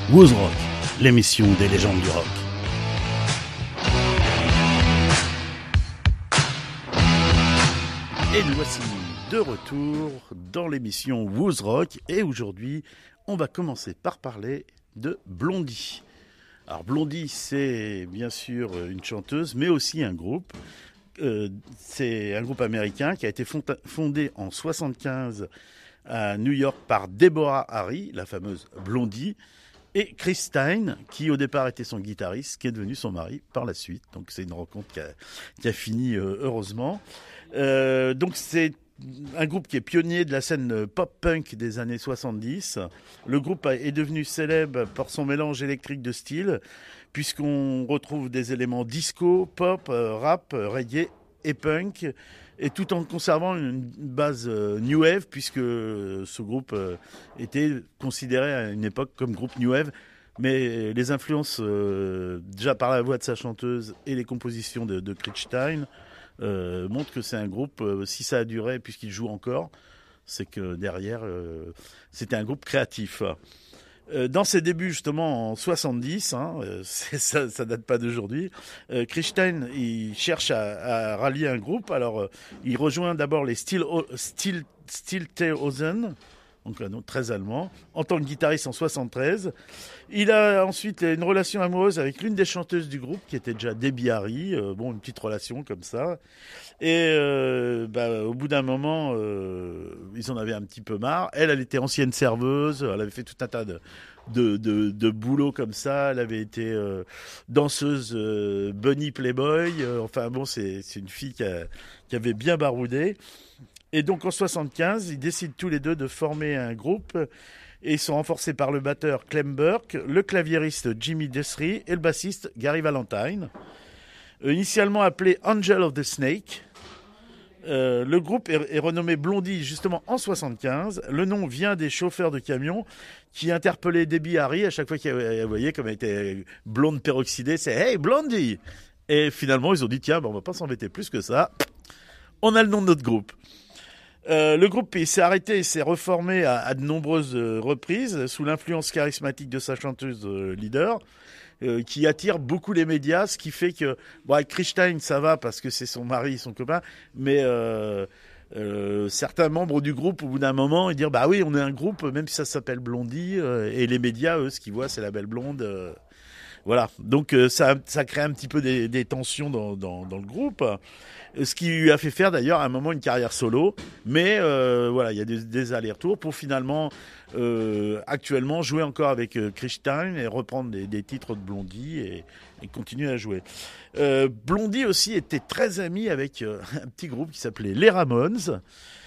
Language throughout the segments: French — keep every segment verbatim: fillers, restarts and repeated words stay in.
Woz Rock, l'émission des légendes du rock. Et nous voici de retour dans l'émission Woz Rock. Et aujourd'hui, on va commencer par parler de Blondie. Alors Blondie, c'est bien sûr une chanteuse, mais aussi un groupe. Euh, c'est un groupe américain qui a été fonda- fondé en soixante-quinze à New York par Deborah Harry, la fameuse Blondie, et Chris Stein, qui au départ était son guitariste, qui est devenu son mari par la suite. Donc c'est une rencontre qui a, qui a fini euh, heureusement. Euh, donc c'est un groupe qui est pionnier de la scène pop-punk des années soixante-dix. Le groupe est devenu célèbre par son mélange électrique de styles, puisqu'on retrouve des éléments disco, pop, rap, reggae et punk, et tout en conservant une base new wave, puisque ce groupe était considéré à une époque comme groupe new wave. Mais les influences, euh, déjà par la voix de sa chanteuse et les compositions de, de Chris Stein, Euh, montre que c'est un groupe, euh, si ça a duré puisqu'il joue encore, c'est que derrière euh, c'était un groupe créatif. Euh, dans ses débuts justement en soixante-dix, hein, euh, c'est, ça, ça date pas d'aujourd'hui, euh, Chris Stein il cherche à, à rallier un groupe. Alors euh, il rejoint d'abord les Steel Steel Stilthausen, donc un nom très allemand, en tant que guitariste en soixante-treize. Il a ensuite une relation amoureuse avec l'une des chanteuses du groupe, qui était déjà Debbie Harry, euh, bon, une petite relation comme ça. Et euh, bah, au bout d'un moment, euh, ils en avaient un petit peu marre. Elle, elle était ancienne serveuse, elle avait fait tout un tas de, de, de, de boulot comme ça. Elle avait été euh, danseuse euh, bunny playboy. Euh, enfin bon, c'est, c'est une fille qui, a, qui avait bien baroudé. Et donc en soixante-quinze, ils décident tous les deux de former un groupe et ils sont renforcés par le batteur Clem Burke, le claviériste Jimmy Desri et le bassiste Gary Valentine. Euh, initialement appelé Angel of the Snake, euh, le groupe est, est renommé Blondie justement en soixante-quinze. Le nom vient des chauffeurs de camions qui interpellaient Debbie Harry à chaque fois qu'elle voyait comme elle était blonde peroxydée, c'est « Hey Blondie !» Et finalement ils ont dit « Tiens, ben, on va pas s'embêter plus que ça, on a le nom de notre groupe ». Euh, le groupe il s'est arrêté et s'est reformé à, à de nombreuses euh, reprises sous l'influence charismatique de sa chanteuse euh, leader, euh, qui attire beaucoup les médias, ce qui fait que bon, avec Chris Stein ça va parce que c'est son mari, son copain, mais euh, euh, certains membres du groupe au bout d'un moment ils disent bah oui on est un groupe même si ça s'appelle Blondie, euh, et les médias eux ce qu'ils voient c'est la belle blonde. Euh, Voilà, donc euh, ça, ça crée un petit peu des, des tensions dans, dans, dans le groupe, ce qui lui a fait faire d'ailleurs à un moment une carrière solo, mais euh, voilà, il y a des, des allers-retours pour finalement euh, actuellement jouer encore avec euh, Chris Stein et reprendre des, des titres de Blondie et, et continuer à jouer. Euh, Blondie aussi était très amie avec euh, un petit groupe qui s'appelait les Ramones,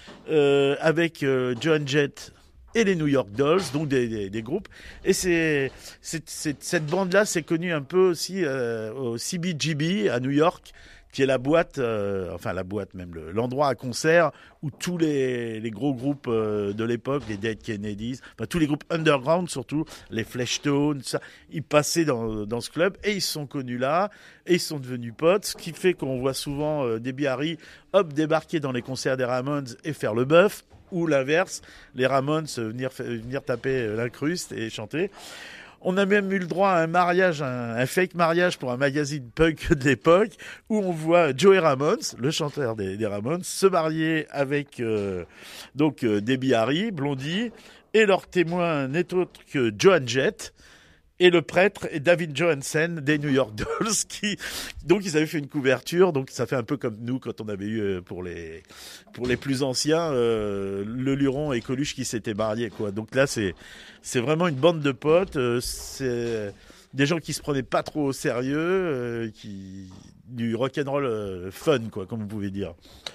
euh, avec euh, Joan Jett et les New York Dolls, donc des, des, des groupes. Et c'est, c'est, c'est cette bande-là, c'est connu un peu aussi euh, au C B G B à New York, qui est la boîte, euh, enfin la boîte même, le, l'endroit à concert où tous les, les gros groupes euh, de l'époque, les Dead Kennedys, enfin, tous les groupes underground surtout, les Fleshtones, ça, ils passaient dans, dans ce club et ils se sont connus là et ils sont devenus potes, ce qui fait qu'on voit souvent euh, Debbie Harry, hop, débarquer dans les concerts des Ramones et faire le bœuf, ou l'inverse, les Ramones venir, venir taper l'incruste et chanter. On a même eu le droit à un mariage, un, un fake mariage pour un magazine punk de l'époque, où on voit Joey Ramones, le chanteur des, des Ramones, se marier avec euh, donc euh, Debbie Harry, Blondie, et leur témoin n'est autre que Joan Jett, et le prêtre est David Johansen des New York Dolls, qui donc ils avaient fait une couverture, donc ça fait un peu comme nous quand on avait eu pour les pour les plus anciens euh, le Luron et Coluche qui s'étaient mariés quoi. Donc là c'est c'est vraiment une bande de potes, euh, c'est des gens qui se prenaient pas trop au sérieux, euh, qui du rock'n'roll euh, fun quoi, comme vous pouvez dire.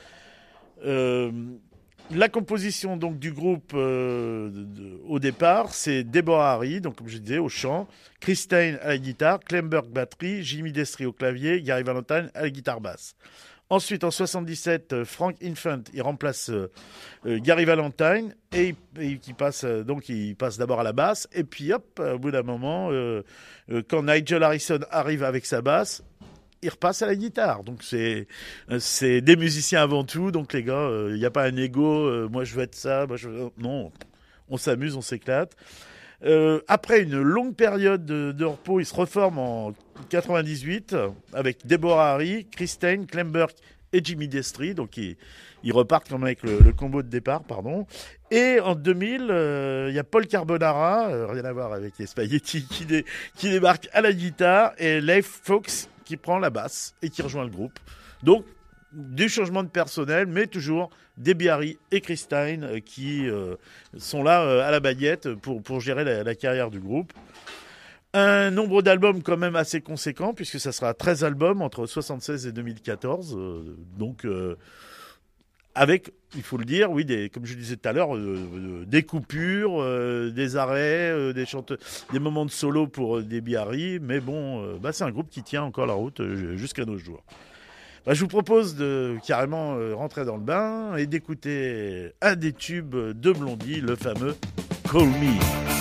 Euh, La composition donc du groupe euh, de, de, au départ, c'est Deborah Harry, donc comme je disais au chant, Chris Stein à la guitare, Clem Burke batterie, Jimmy Desri au clavier, Gary Valentine à la guitare basse. Ensuite, en soixante-dix-sept, Frank Infant il remplace euh, euh, Gary Valentine et, et qui passe euh, donc il passe d'abord à la basse et puis hop, au bout d'un moment, euh, euh, quand Nigel Harrison arrive avec sa basse, il repasse à la guitare. Donc c'est c'est des musiciens avant tout. Donc les gars, il euh, n'y a pas un ego. Euh, moi je veux être ça. Moi je veux... Non, on s'amuse, on s'éclate. Euh, après une longue période de, de repos, ils se reforment en quatre-vingt-dix-huit avec Deborah Harry, Christine, Clem Burke et Jimmy Destri. Donc ils, ils repartent quand même avec le, le combo de départ, pardon. Et en deux mille, il euh, y a Paul Carbonara, euh, rien à voir avec les spaghettis, qui, dé, qui débarque à la guitare, et Leif Fox qui prend la basse et qui rejoint le groupe. Donc des changements de personnel, mais toujours Debbie Harry et Christine euh, qui euh, sont là euh, à la baguette pour, pour gérer la, la carrière du groupe. Un nombre d'albums quand même assez conséquent, puisque ça sera treize albums entre soixante-seize et deux mille quatorze. Euh, donc, euh, avec, il faut le dire, oui, des, comme je disais tout à l'heure, euh, euh, des coupures, euh, des arrêts, euh, des, chante- des moments de solo pour euh, Debbie Harry. Mais bon, euh, bah, c'est un groupe qui tient encore la route euh, jusqu'à nos jours. Bah, je vous propose de carrément euh, rentrer dans le bain et d'écouter un des tubes de Blondie, le fameux Call Me.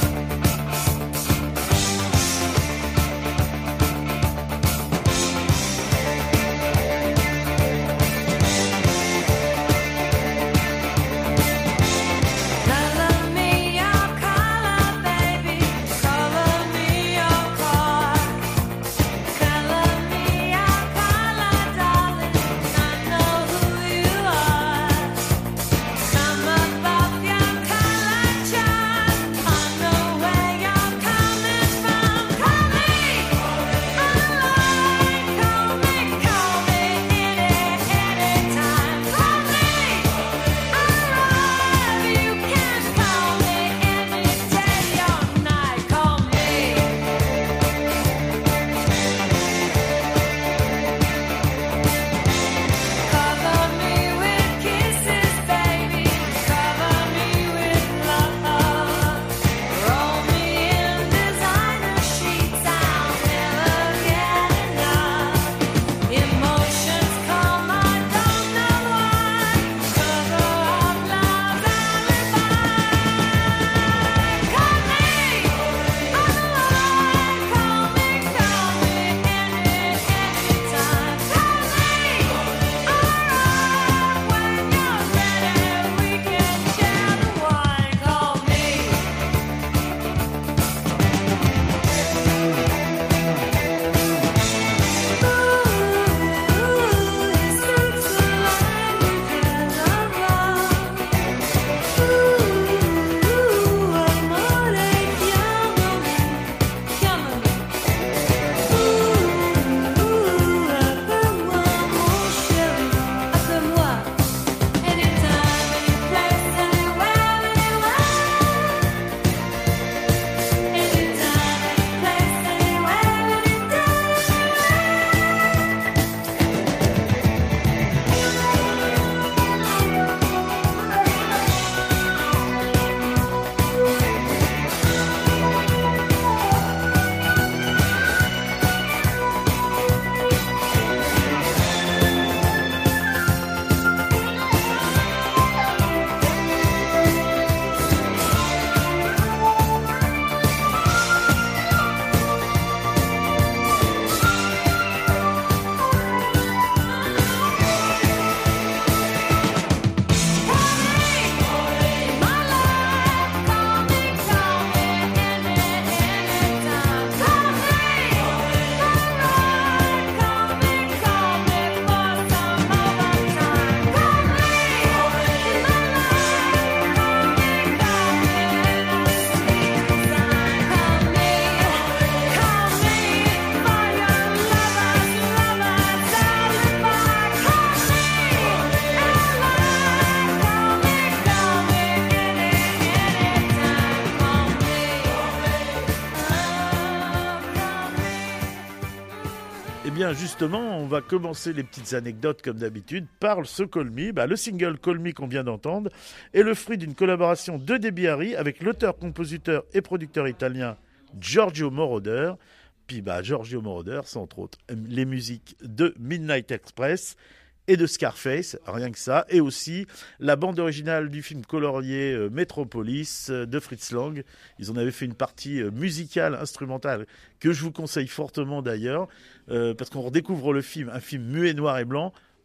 bien, justement, on va commencer les petites anecdotes comme d'habitude par ce Call Me. Bah, le single Call Me qu'on vient d'entendre est le fruit d'une collaboration de Debbie Harry avec l'auteur, compositeur et producteur italien Giorgio Moroder. Puis bah, Giorgio Moroder, c'est entre autres les musiques de Midnight Express et de Scarface, rien que ça, et aussi la bande originale du film colorié euh, Metropolis euh, de Fritz Lang. Ils en avaient fait une partie euh, musicale, instrumentale, que je vous conseille fortement d'ailleurs, euh, parce qu'on redécouvre le film, un film muet, noir et blanc,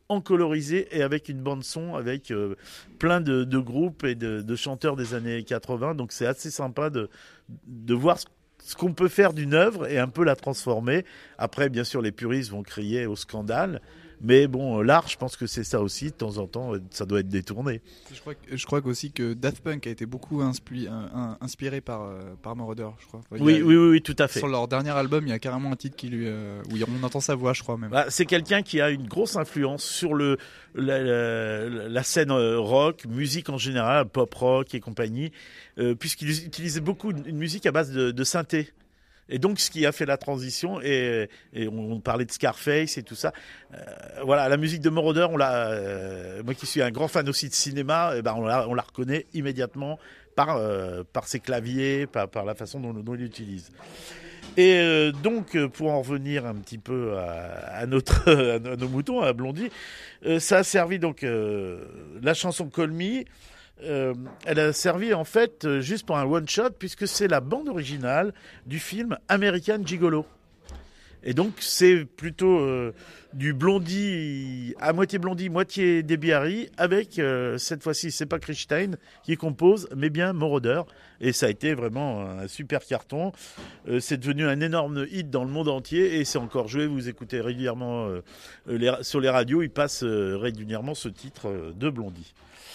en colorisé et avec une bande son avec euh, plein de, de groupes et de, de chanteurs des années quatre-vingts. Donc c'est assez sympa de, de voir ce, ce qu'on peut faire d'une œuvre et un peu la transformer. Après, bien sûr, les puristes vont crier au scandale. Mais bon, l'art, je pense que c'est ça aussi. De temps en temps, ça doit être détourné. Je crois, que, je crois aussi que Daft Punk a été beaucoup inspi- un, inspiré par, euh, par Moroder, je crois. Oui, a, oui, oui, oui, tout à fait. Sur leur dernier album, il y a carrément un titre qui lui, euh, où on entend sa voix, je crois même. Bah, c'est quelqu'un qui a une grosse influence sur le, la, la, la scène rock, musique en général, pop rock et compagnie, euh, puisqu'il utilisait beaucoup une musique à base de, de synthé. Et donc, ce qui a fait la transition, et, et on parlait de Scarface et tout ça, euh, voilà, la musique de Moroder, on l'a, euh, moi qui suis un grand fan aussi de cinéma, eh ben on, la, on la reconnaît immédiatement par, euh, par ses claviers, par, par la façon dont, dont il utilise. Et euh, donc, pour en revenir un petit peu à, à, notre, à nos moutons, à Blondie, euh, ça a servi donc euh, la chanson Call Me. Euh, elle a servi en fait juste pour un one-shot puisque c'est la bande originale du film American Gigolo. Et donc c'est plutôt euh, du Blondie, à moitié Blondie, moitié Debbie Harry, avec euh, cette fois-ci c'est pas Chris Stein qui compose, mais bien Moroder. Et ça a été vraiment un super carton. Euh, c'est devenu un énorme hit dans le monde entier et c'est encore joué. Vous écoutez régulièrement euh, les, sur les radios, il passe euh, régulièrement ce titre euh, de Blondie.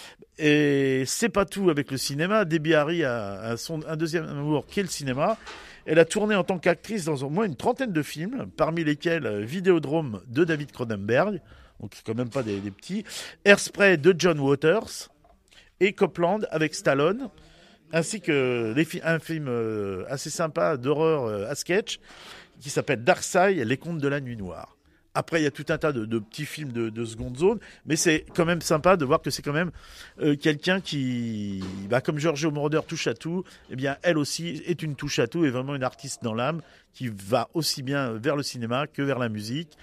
Et c'est pas tout avec le cinéma. Debbie Harry a un, son, un deuxième amour qui est le cinéma. Elle a tourné en tant qu'actrice dans au moins une trentaine de films, parmi lesquels Vidéodrome de David Cronenberg, donc quand même pas des, des petits, Hairspray de John Waters et Copland avec Stallone, ainsi que les fi- un film euh, assez sympa d'horreur euh, à sketch qui s'appelle Darkside, Les Contes de la Nuit Noire. Après, il y a tout un tas de, de petits films de, de seconde zone, mais c'est quand même sympa de voir que c'est quand même euh, quelqu'un qui, bah, comme Giorgio Moroder touche à tout, eh bien, elle aussi est une touche à tout et vraiment une artiste dans l'âme qui va aussi bien vers le cinéma que vers la musique.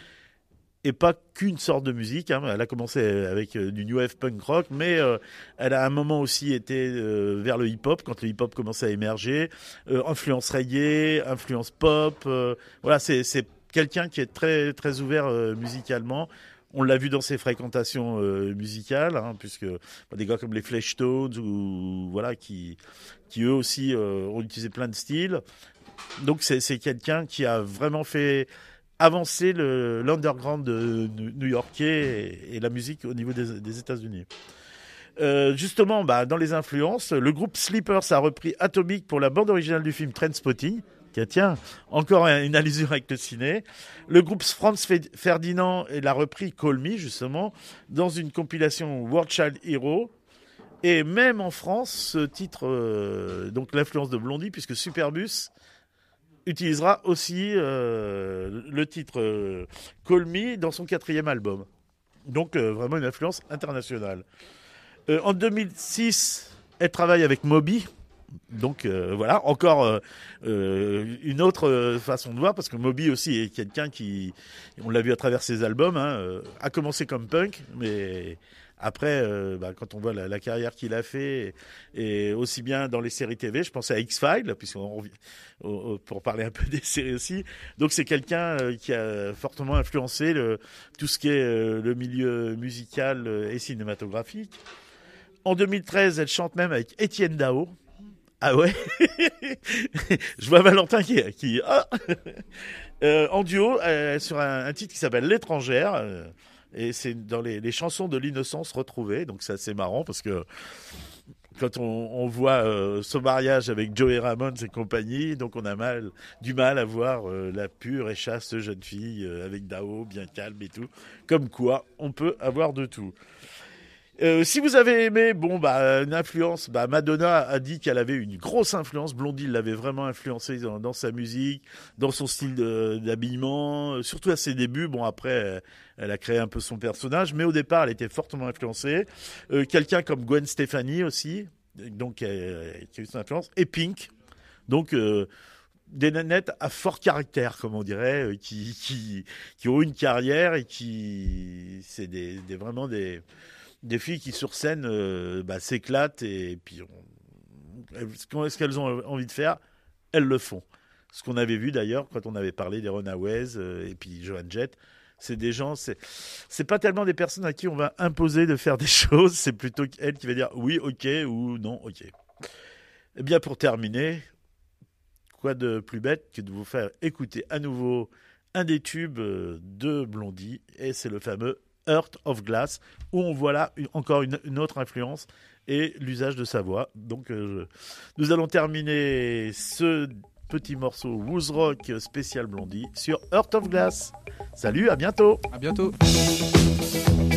Et pas qu'une sorte de musique. Hein. Elle a commencé avec euh, du new wave punk rock, mais euh, elle a à un moment aussi été euh, vers le hip-hop, quand le hip-hop commençait à émerger. Euh, influence reggae, influence pop. Euh, voilà, c'est, c'est quelqu'un qui est très, très ouvert euh, musicalement. On l'a vu dans ses fréquentations euh, musicales, hein, puisque bah, des gars comme les Fleshtones, ou voilà, qui, qui eux aussi euh, ont utilisé plein de styles. Donc c'est, c'est quelqu'un qui a vraiment fait avancer le, l'underground de new-yorkais et, et la musique au niveau des, des États-Unis. Euh, justement, bah, dans les influences, le groupe Sleepers a repris Atomic pour la bande originale du film Trainspotting. Tiens, tiens, encore une allusion avec le ciné. Le groupe Franz Ferdinand l'a repris Call Me, justement, dans une compilation World Child Hero. Et même en France, ce titre, euh, donc l'influence de Blondie, puisque Superbus utilisera aussi euh, le titre euh, Call Me dans son quatrième album. Donc euh, vraiment une influence internationale. Euh, en deux mille six, elle travaille avec Moby. Donc euh, voilà, encore euh, euh, une autre euh, façon de voir, parce que Moby aussi est quelqu'un qui, on l'a vu à travers ses albums, hein, euh, a commencé comme punk, mais après, euh, bah, quand on voit la, la carrière qu'il a fait, et, et aussi bien dans les séries T V, je pense à X-Files, puisqu'on revient pour parler un peu des séries aussi. Donc c'est quelqu'un euh, qui a fortement influencé le, tout ce qui est euh, le milieu musical et cinématographique. En deux mille treize, elle chante même avec Étienne Dao. Ah ouais. Je vois Valentin qui, qui ah euh, en duo euh, sur un, un titre qui s'appelle L'étrangère, euh, et c'est dans les, les chansons de l'innocence retrouvées. Donc c'est assez marrant parce que quand on, on voit euh, son mariage avec Joey Ramone et compagnie, donc on a mal, du mal à voir euh, la pure et chaste jeune fille euh, avec Dao bien calme et tout. Comme quoi, on peut avoir de tout. Euh, si vous avez aimé, bon bah une influence, bah Madonna a dit qu'elle avait une grosse influence. Blondie l'avait vraiment influencée dans, dans sa musique, dans son style de, d'habillement, euh, surtout à ses débuts. Bon après, euh, elle a créé un peu son personnage, mais au départ, elle était fortement influencée. Euh, quelqu'un comme Gwen Stefani aussi, donc euh, qui a eu son influence, et Pink, donc. Euh, des nanettes à fort caractère, comme on dirait, euh, qui, qui qui ont une carrière et qui c'est des, des vraiment des des filles qui sur scène euh, bah, s'éclatent et, et puis on, ce qu'elles ont envie de faire, elles le font. Ce qu'on avait vu d'ailleurs quand on avait parlé des Runaways euh, et puis Joan Jett, C'est des gens, c'est, c'est pas tellement des personnes à qui on va imposer de faire des choses, c'est plutôt elle qui va dire oui, ok, ou non, ok. Eh bien, pour terminer, quoi de plus bête que de vous faire écouter à nouveau un des tubes de Blondie, et c'est le fameux Heart of Glass, où on voit là une, encore une, une autre influence et l'usage de sa voix. Donc, euh, nous allons terminer ce petit morceau Wooz Rock spécial Blondie sur Heart of Glass. Salut, à bientôt. À bientôt.